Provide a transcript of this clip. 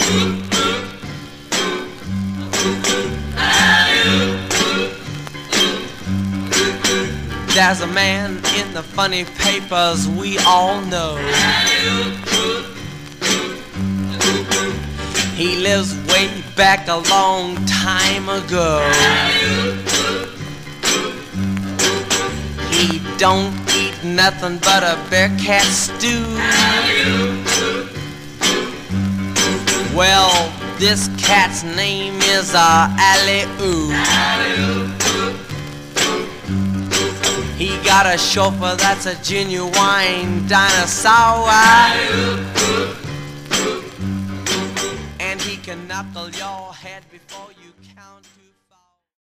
There's a man in the funny papers we all know. He lives way back a long time ago. He don't eat nothing but a bear cat stew. Well, this cat's name is Alley-Oo. He got a chauffeur that's a genuine dinosaur. And he can knuckle your